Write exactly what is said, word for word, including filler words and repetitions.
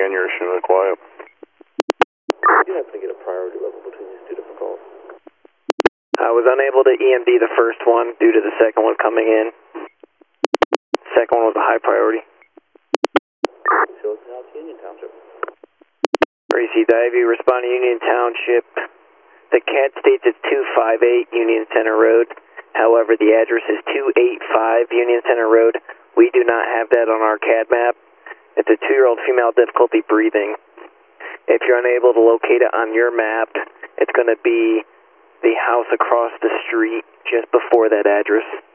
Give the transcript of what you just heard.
ten, you're extremely quiet. You happen to get a priority level between these two different calls? I was unable to E M D the first one due to the second one coming in. Second one was a high priority. Show us now to Union Township. Received I V, respond to Union Township. The C A D states it's two five eight Union Center Road. However, the address is two eight five Union Center Road. We do not have that on our C A D map. It's a two-year-old female, difficulty breathing. If you're unable to locate it on your map, it's going to be the house across the street just before that address.